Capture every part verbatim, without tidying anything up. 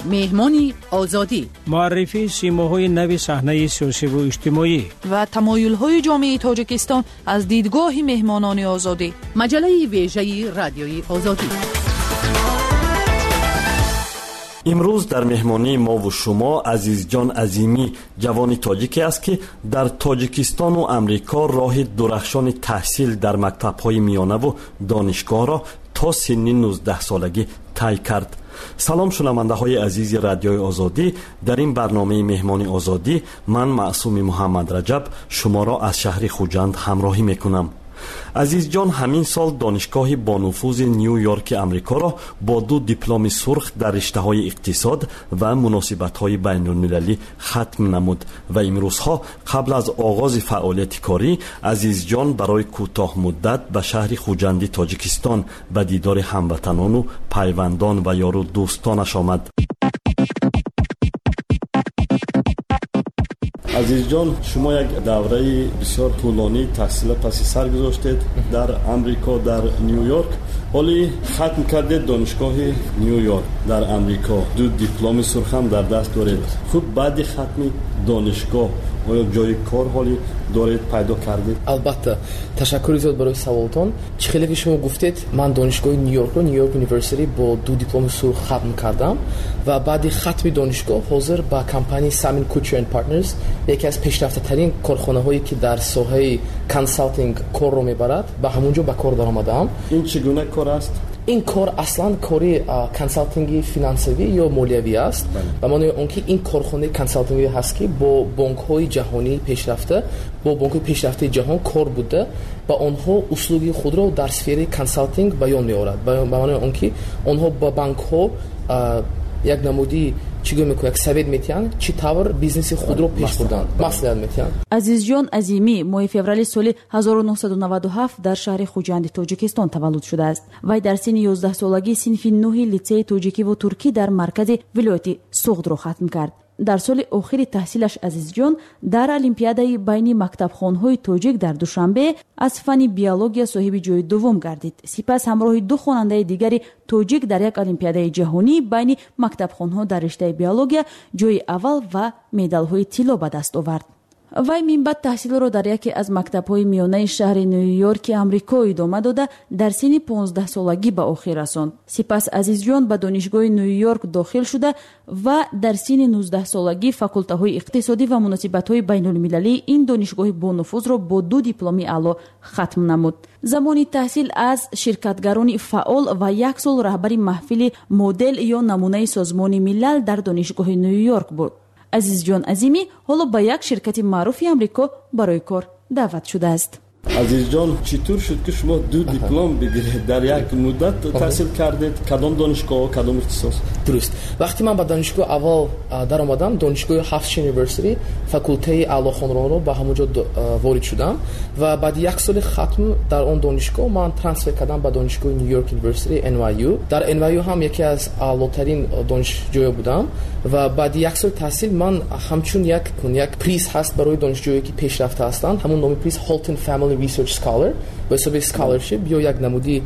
مهمانی آزادی، معرفی سیماهای نو صحنه سیاسی و اجتماعی و تمایل‌های جامعه تاجیکستان از دیدگاه مهمانان آزادی. مجله ویژه رادیوی آزادی. امروز در مهمانی ما و شما عزیز جان عظیمی جوانی تاجیکی است که در تاجیکستان و امریکا راه درخشان تحصیل در مکتب‌های میانه و دانشگاه را تا سن نوزده سالگی طی کرد. سلام شنونده های عزیز رادیوی آزادی، در این برنامه مهمانی آزادی من معصوم محمد رجب شما را از شهر خوجند همراهی میکنم. عزیز جان همین سال دانشگاه با نفوذ نیویورک امریکا را با دو دیپلم سرخ در رشته‌های اقتصاد و مناسبت‌های بین‌المللی ختم نمود و امروزها قبل از آغاز فعالیت کاری عزیز جان برای کوتاه مدت به شهر خوجند تاجیکستان به دیدار هموطنان و پیوندان و یار و دوستانش آمد. عزیز جان، شما یک دوره بسیار طولانی تحصیل پس سر گذاشتید در امریکا، در نیویورک. ولی ختم کردید دانشگاه نیویورک در امریکا، دو دیپلم سرخ هم در دست دارید. خب بعد ختم دانشگاه آیا جای کار حالی دارید پیدا کردید؟ البته. تشکر زیاد برای سوالتون. چه خیلی که شما گفتید من دانشگاه نیویورک رو نیویورک یونیورسیتی با دو دیپلم سرخ ختم کردم و بعد ختم دانشگاه حاضر با کمپانی سامین کوچر اند پارتنرز، یکی از پیشرفته ترین کارخانه هایی که در ساحه کنسالتینگ کار رو میبرد، با همونجا به کار درآمدم. این چگونه کار است؟ این کار اصلا کاری کنسالتینگ فینانسوی یا مالیوی است. و معنی اون که این کارخانه کنسالتینگی هست که با بانک‌های جهانی پیشرفته، با بانک‌های پیشرفته جهان کار بوده و آنها اصول خود را در سفره کنسالتینگ بیان می‌آورد. به معنی اون که آنها با بانک‌ها یک نمودی چیگو میکنه، یک سوید میتین چی طور بیزنس خود رو پیش بردن مصلحت میتین. عزیز جان عظیمی ماه فوریه سال هزار و نهصد و نود و هفت در شهر خوجند تاجیکستان تولد شده است. وی در سن یازده سالگی صنف نه لیسه تاجیکی و ترکی در مرکز ولایت سوغد را ختم کرد. در سال آخر تحصیلش عزیز جان در المپیادای بین مکتبخانه‌های تاجیک در دوشنبه از فن بیولوژی صاحب جای دوم گردید. سپس همراه دو خواننده دیگری تاجیک در یک المپیادای جهانی بین مکتبخانه‌ها در رشته بیولوژی جای اول و مدال‌های طلا به دست آورد. وی من بعد تحصیل را در یکی از مکتب‌های میانه شهر نیویورک آمریکا ادامه داده در سن پانزده سالگی به آخر رساند. سپس عزیز جان به دانشگاه نیویورک داخل شده و در سن نوزده سالگی فاکولته اقتصادی و مناسبت‌های بین‌المللی این دانشگاه با نفوذ را با دو دیپلم اعلی ختم نمود. زمانی تحصیل از شرکتگران فعال و یک سال رهبری محفل مدل یا نمونه سازمان ملل در دانشگاه نیویورک بود. عزیز جان عظیمی حالا با یک شرکت معروف آمریکا برای کار دعوت شده است. عزیز جان چطور شد که شما دو دیپلم بگیرید در یک مدت تحصیل کردید؟ کدام دانشگاه و کدام اختصاص؟ درست. وقتی من به دانشگاه اول در آمدم، دانشگاه هافشین یونیورسیتی فاکولته اعلی خانران رو به همونجا وارد شدم و بعد یک سال ختم در اون دانشگاه من ترانسفر کردم به دانشگاه نیویورک یونیورسیتی ان وای یو. در ان وای یو هم یکی از اعلاترین دانشجوها بودم و بعد یک سال تحصیل من همچون یک یک پریز هست برای دانشجویی که پیشرفته هستند، همون نام پریز هالتون فامیلی ریسرچ اسکالر به حساب اسکالرشیپ یا یک نمودی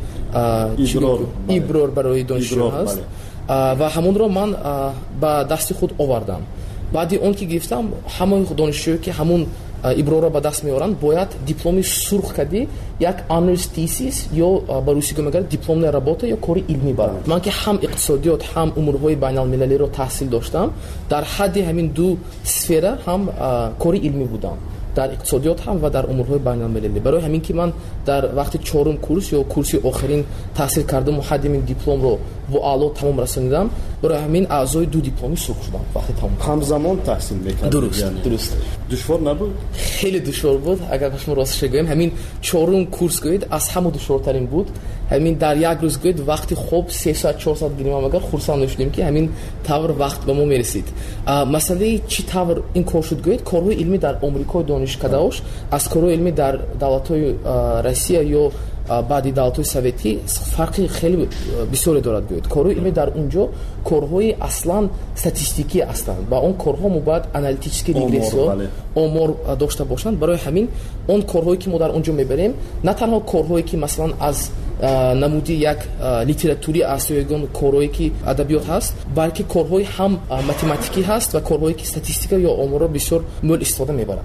ایبرار برای دانشجو هست و همون رو من با دست خود آوردم. بعدی اون که گرفتم همون دانشجویی که همون ایبرار را به دست میارن باید دیپلم سرخ کردی یک آنرز تیسیس یا به روسی که میگن دیپلم رابطه یا کار علمی برد. من که هم اقتصادیات هم امورهای بین المللی رو تحصیل داشتم، در حد همین دو سفره هم کار علمی بودم، در اقتصادیات هم و در امورهای بین المللی. برای همین که من در وقت چهارم کورس یا کورسی آخرین تحصیل کردم و حد این دیپلم رو و اعلا تمام رسوندم، برای همین اعضای دو دیپلمی سرخ شدم وقتی تمام. همزمان تحصیل می‌کردید؟ درست یعنی درست. دشوار نبود؟ خیلی دشوار بود. اگر شما راستش بگم همین چهارم کورس گوید از همه دشوارترین بود. همین در یک روز گوید وقتی خوب سه ساعت چهار ساعت گیریم اگر خرسند نشدیم که همین طور وقت به ما میرسید. مسئله چی طور این کار شد گوید کارهای علمی در آمریکا دانشکده‌اش از کارهای علمی در دولت‌های روسیه یا بعدی دولت‌های سوویتی فرقی خیلی بسیاری دارد گوید. کارهای علمی در اونجا کارهای اصلا استاتستیکی هستند و اون کارها مباید آنالیتیکی ریگرسیون آمار داشته باشند. برای همین اون کارهایی که ما در اونجا میبریم نه تنها کارهایی که مثلا از намуди як литератури аст ё ягон корҳое ки адабиёт ҳаст, балки корҳои ҳам математикӣ ҳаст ва корҳое ки статистика ё оморро бисёр мӯл истифода мебарад.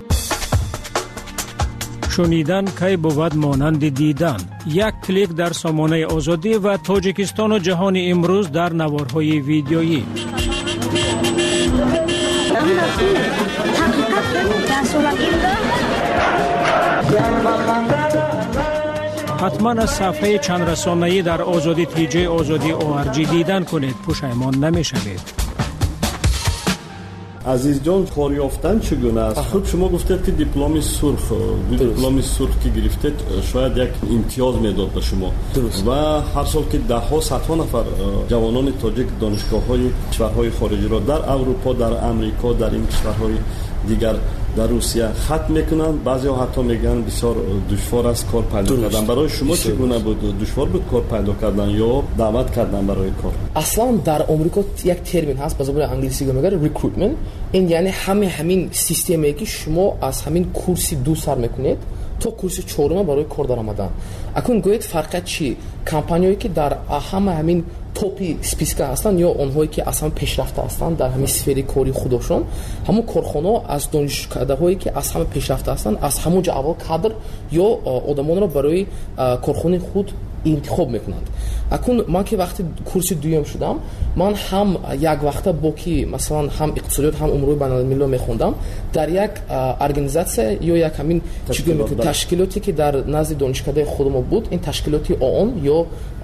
шунидан кай бувад монанди дидан. Як клик дар сомонаи озодӣ ва Тоҷикистону ҷаҳони имрӯз дар наворҳои видеоӣ. ҳатман аз сафҳаи чандрасонаӣ дар озодӣ тиҷаи озодӣ о ар ҷи дидан кунед, пушаймон намешавед. азизҷон, кор ёфтан чӣ гуна аст? Худ шумо гуфтед ки дипломи сурх, дипломи сурх ки гирифтед шояд як имтиёз медод ба шумо ва ҳар сол ки даҳҳо садҳо нафар ҷавонони тоҷик донишгоҳҳои кишварҳои хориҷиро дар Аврупо, дар Амрико, дар ин кишварҳои дигар, дар Русия хат мекунанд, баъзеҳо ҳатто мегӯянд бисёр душвор аст кор пайдо кардан. Барои шумо чӣ гуна буд? Душвор буд кор пайдо кардан ё даъват кардан барои кор? аслан дар Омрико як термин ҳаст ба забони англисӣ мегӯяд recruitment. ин яъне ҳамаи ҳамин системае ки шумо аз ҳамин курси ду сар мекунед то курси чорума барои кор даромадан. Акун гӯед фарқат чӣ? Компаниёе ки дар ҳама ҳамин топи списка ҳастанд ё онҳое ки аз ҳама пешрафта ҳастанд дар ҳамин сфери кори худошон, ҳамон корхонаҳо аз донишкадаҳое ки аз ҳама пешрафта ҳастанд, аз ҳамонҷо аввал кадр ё одамонро барои корхонаи худ интихоб мекунанд. Акун ман ки вақти курси дуюм шудам, ман ҳам як вақта бо ки масалан ҳам иқтисодиёт, ҳам умурҳои байналмилалиро мехондам дар як организатсия ё як ҳамин ташкилоте ки дар назди донишкадаи худмо буд, ин ташкилоти ООН ё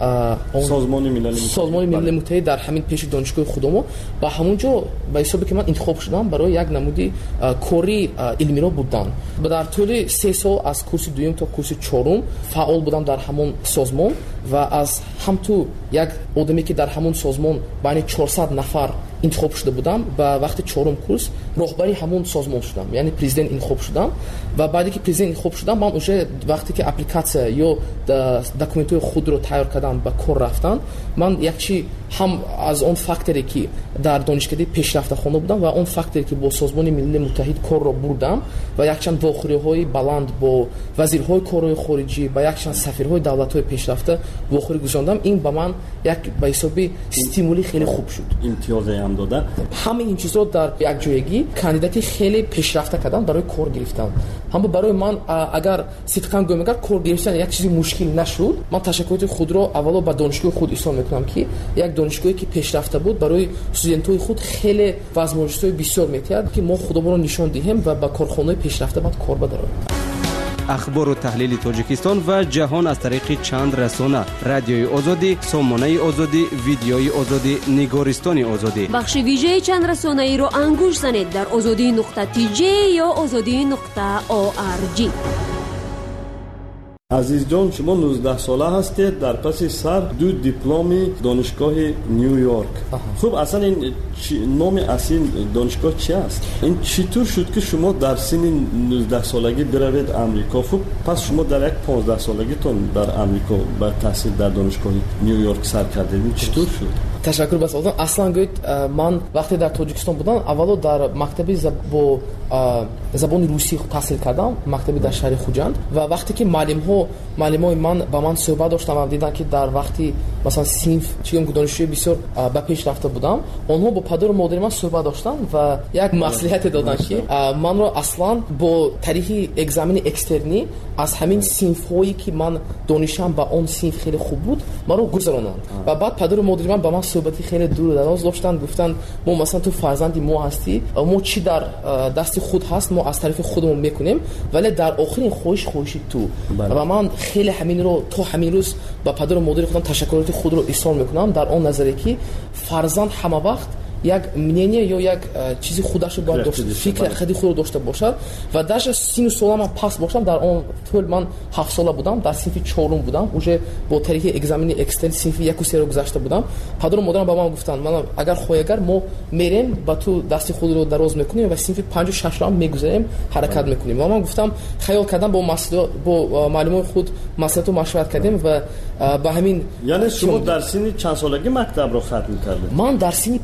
созмони милали муттаҳид дар ҳамин пеши донишгоҳи худмо, ба ҳамонҷо ба ҳисоби ки ман интихоб шудам барои як намуди кори илмиро будан. Дар тӯли се сол аз курси дуюм то курси чорум фаъол будам дар ҳамон созмон ва аз ҳамту як одаме ки дар ҳамон созмон байни чорсад нафар интихоб шуда будам, ба вақти чорум курс роҳбари ҳамон созмон шудам, яъне президент интихоб шудам ва баъде ки президент интихоб шудам, ман уже вақте ки апликатсия ё документҳои худро тайёр кардам ба кор рафтан, ман якчи ҳам аз он факторе ки дар донишкадаи пешрафтахона будам ва он факторе ки бо Созмони Миллии Муттаҳид корро бурдам ва якчанд вохӯриҳои баланд бо вазирҳои корҳои хориҷӣ, ба якчанд сафирҳои давлатҳои пешрафта вохӯрӣ гузарондам, ин ба ман як ба ҳисоби стимули хеле хуб шуд. имтиёзе ҳам дода. ҳамаи ин чизҳо дар якҷоягӣ кандидати хеле пешрафта кардан барои кор гирифтан. ҳам барои ман агар сидқан гӯям, агар кор гирифтан як чизи мушкил нашуд, ман ташаккуроти худро аввало ба донишгоҳи худ изҳор мекунам ки як донишгоҳе ки пешрафта буд барои студентҳои худ хеле возможностҳои бисёр метиҳад ки мо худомонро нишон диҳем ва ба корхонаҳои пешрафта баъд кор бадароем. ахбору таҳлили Тоҷикистон ва ҷаҳон аз тариқи чанд расона: радиои озодӣ, сомонаи озодӣ, видеои озодӣ, нигористони озодӣ. бахши вижаи чанд расонаиро ангуш занед дар озодӣ нуқта ти ҷе ё озодӣ нуқта о ар ҷи. азизҷон, шумо нуздаҳ сола ҳастед, дар паси сар ду дипломи донишгоҳи Нью Йорк. Хуб, аслан ин номи асли донишгоҳ чи аст? Ин чӣ тур шуд ки шумо дар синни нуздаҳ солагӣ биравед Амрико? Хуб, пас шумо дар як понздаҳ солагитон дар Амрико ба таҳсил дар донишгоҳи Нью Йорк сар кардед. Ин чӣ тур шуд? Ташаккур ба суолатон. Аслан гӯед, ман вақте дар Тоҷикистон будам, аввало дар мактаби бо забони русӣ таҳсил кардам, мактаби дар шаҳри Хуҷанд, ва вақте ки маълимҳо маълимои ман ба ман суҳбат доштанд ва диданд ки дар вақти масалан синф чигам ки донишҷӯи бисёр ба пеш рафта будам, онҳо бо падару модари ман суҳбат доштанд ва як маслиҳате доданд ки манро аслан бо тариқи экзамени экстернӣ аз ҳамин синфҳое ки ман донишам ба он синф хеле хуб буд, маро гузаронанд. Ва баъд падару модари ман ба ман суҳбати хеле дуру дароз доштанд, гуфтанд мо масалан ту фарзанди мо ҳастӣ, мо чӣ дар дасти худ ҳаст мо аз тарафи худмон мекунем, вале дар охирин хоҳиш хоҳиши ту. Ва ман хеле ҳаминро то ҳамин рӯз ба падару модари худам ташаккуроти худро изҳор мекунам дар он назаре ки фарзанд ҳама вақт як мнение ё як чизи худашро бояд дошт, фикри хади худро дошта бошад ва даже сину сола ман паст бошам. Дар он тӯл ман ҳафт сола будам, дар синфи чорум будам, уже бо тариқи экзамени экстерн синфи яку серо гузашта будам. Падару модарам ба ман гуфтанд, ман агар хоҳегар мо мерем ба ту дасти худро дароз мекунем ва синфи панҷу шашро ҳам мегузарем, ҳаракат мекунем. Ва ман гуфтам, хаёл кардам бо маслиҳат бо маълимои худ маслиҳату машварат кардем ва ба ҳамин. Яъне шумо дар синни чанд солагӣ мактабро хатм кардед? Ман дар синни понздаҳ сола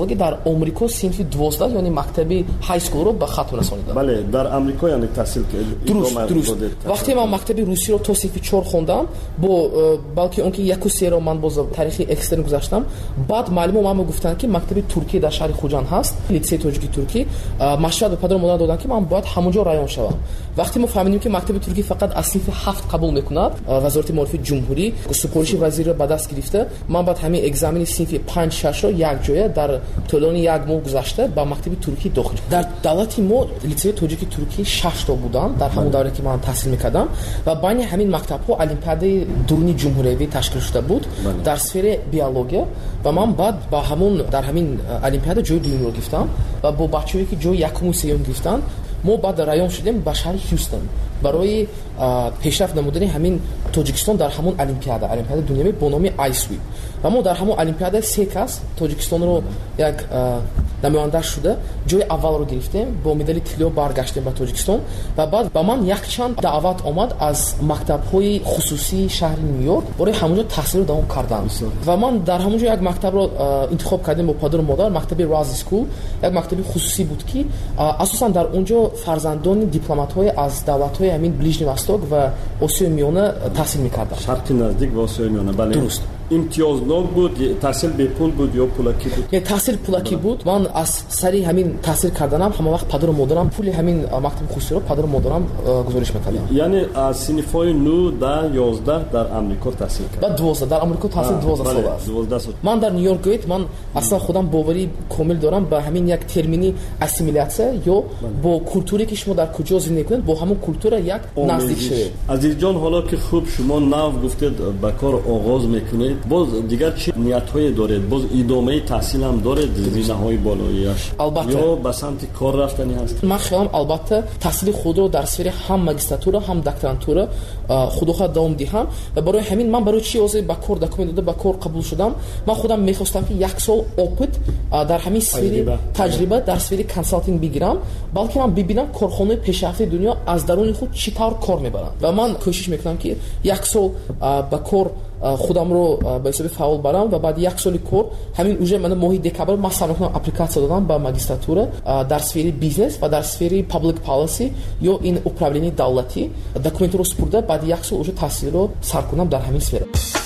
سالگی در آمریکا صنف دوازده یعنی مکتبی های اسکول رو به ختم رسانیدم. بله در آمریکا یعنی تحصیل کرد. درست درست. وقتی من مکتبی روسی رو تا صنف چهار خوندم با بلکه اون که یک و سه رو من باز تاریخی اکسترن گذاشتم. بعد معلم ما گفتن که مکتبی ترکی در شهر خوجند هست، لیسه تاجیکی ترکی. مشورت به پدر و مادر دادن که من باید همونجا رایان شوم. وقتی ما فهمیدیم که مکتب ترکی فقط از صنف هفت قبول میکند، وزارت معارف جمهوری سپارش وزیر رو به دست گرفته، من بعد همین اگزمین صنف پنج شش رو یک جای در طولانی یک ماه گذشته با مکتب ترکی داخل. در دولت ما لیسه تاجیکی ترکی شش تا بودن در همون دوره که من تحصیل میکردم و بین همین مکتب‌ها المپیاد درونی جمهوری تشکیل شده بود در سفر بیولوژی و من بعد با همون در همین المپیاد جای دوم رو گرفتم و با بچه‌ای که جای یکم و سوم گرفتن ما بعد رایان شدیم به شهر هیوستن برای پیشرفت نمودن همین تاجیکستان در همون المپیاد المپیاد دنیوی با نام آیسوی و ما در همون المپیاد سه کس تاجیکستان رو یک نماینده شده جای اول رو گرفتیم با مدال طلا برگشتیم به تاجیکستان و بعد با من یک چند دعوت آمد از مکتب‌های خصوصی شهر نیویورک برای همونجا تحصیل رو دوام کردم و من در همونجا یک مکتب رو انتخاب کردیم با پدر و مادر. مکتب راز اسکول یک مکتب خصوصی بود که اساسا در اونجا فرزندان دیپلمات‌های از دولت‌های همین بلیژنی وستاک و آسیای میانه تحصیل می‌کردند. شرق نزدیک و آسیای میانه. بله درست. امتیازنامه بود، تحصیل به پول بود یا پولکی بود؟ یه تحصیل پولکی بود. من از سری همین تحصیل کردنم همه وقت پدر و مادرم پول همین مکتب خصوصی رو پدر و مادرم گزارش می‌کردم. یعنی از صنف‌های نه ده یازده در آمریکا تحصیل کرد. بعد دوازده در آمریکا تحصیل دوازده سال است. دوازده سال. من در نیویورک گیت من اصلا خودم باوری کامل دارم به همین یک ترمینی اسیمیلاسیون یا با کلتوری که شما در کجا زندگی کنید با همون کلتور یک نزدیک شوید. عزیز جان حالا که خوب شما نو گفتید به کار آغاز میکنید باز دیگر چه نیت‌هایی دارید؟ باز ادامه تحصیل هم دارید زمینه‌های بالاییش؟ البته یا به سمت کار رفتنی هست؟ من خیالم البته تحصیل خود رو در سفر هم ماجستراتور هم دکترانتور خودم خود دوام دهم و برای همین من برای چی از با کار دکومنت داده با کار قبول شدم. من خودم می‌خواستم که یک سال اوپت در همین سفر تجربه در سفر کانسالتینگ بگیرم بلکه من ببینم کارخانه پیشرفته دنیا از درون خود چطور کار می‌برند و من کوشش می‌کنم که یک سال با کار خودم رو به حساب فعال برام و بعد یک سال کار همین اوجه من ماهی دکبر من سعی می‌کنم اپلیکاسیون دادم با ماجستراتور در سفر بیزنس و در سفر پابلیک پالیسی یا این اپرابلینی دولتی دکومنت رو سپرده بعد یک سال اوجه تحصیل رو سر کنم در همین سفر.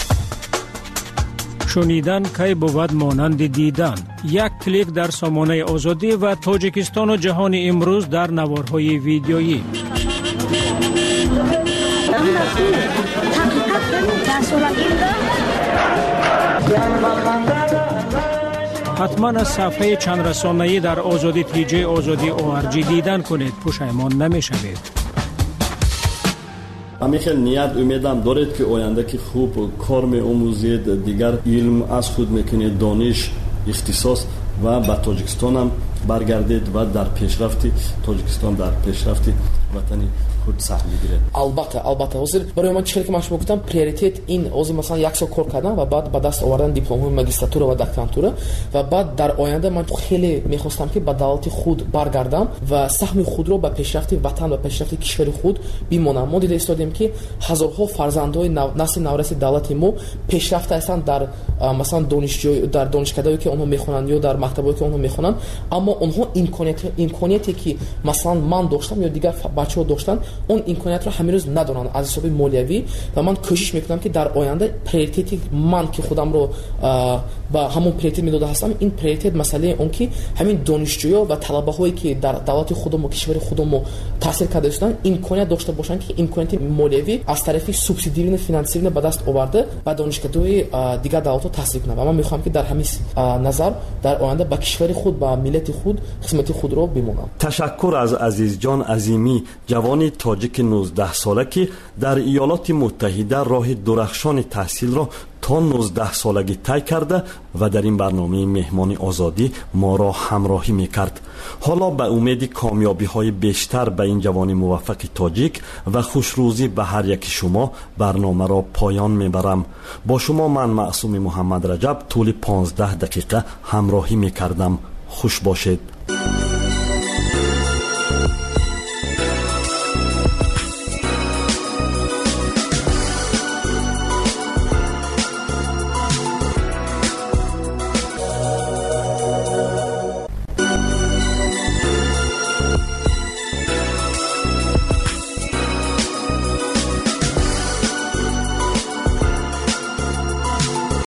شنیدن کی بود مانند دیدن. یک کلیک در سامانه آزادی و تاجیکستان و جهان امروز در نوارهای ویدیویی. حتما از صفحه چند رسانه‌ای در آزادی تیجی آزادی او آر جی دیدن کنید، پشیمان نمی‌شوید. همیشه نیت امیدم دارید که آینده که خوب کار می‌آموزید، دیگر علم از خود می‌کنید، دانش اختصاص و به تاجیکستان هم برگردید و در پیشرفتی تاجیکستان در پیشرفتی وطنی خود سهم می‌گیرد. البته البته حاضر برای من چیزی که من شما گفتم پریوریتیت این از مثلا یک سال کار کردن و بعد به دست آوردن دیپلم ماجستراتور و دکترانتور و بعد در آینده من خیلی می‌خواستم که به دولت خود برگردم و سهم خود رو به پیشرفت وطن و پیشرفت کشور خود بمونم. ما دیده استادیم که هزارها فرزندای نسل نورس دولت ما پیشرفته هستند در مثلا دانشجو در دانشکده‌ای که اونها می‌خونن یا در مکتبایی که اونها می‌خونن اما اونها امکانیت امکانیتی که مثلا من داشتم یا دیگر بچه‌ها داشتن اون امکانیت رو هنوز ندارن از حساب مالیوی و من کوشش میکنم که در آینده پریوریتی من که خودم رو با همون پریوریتی میداده هستم این پریوریتی مسئله اون که همین دانشجویا و طلبه هایی که در دولت خودم و کشور خودم تحصیل کرده هستن امکانیت داشته باشن که امکانیت مالیوی از طرف سوبسیدیرین فینانسیرین به دست آورده و دانشگاه‌های دیگر دولت تحصیل کنه و من میخوام که در همین نظر در آینده با کشور خود با ملت خود خدمت خود رو بمونم. تشکر از عزیز جان عظیمی جوان تاجیک نوزده ساله که در ایالات متحده راه درخشان تحصیل را تا نوزده سالگی طی کرده و در این برنامه مهمان آزادی ما را همراهی میکرد. حالا به امید کامیابی های بیشتر به این جوان موفق تاجیک و خوشروزی به هر یک شما برنامه را پایان میبرم. با شما من معصوم محمد رجب طول پانزده دقیقه همراهی میکردم. خوش باشید.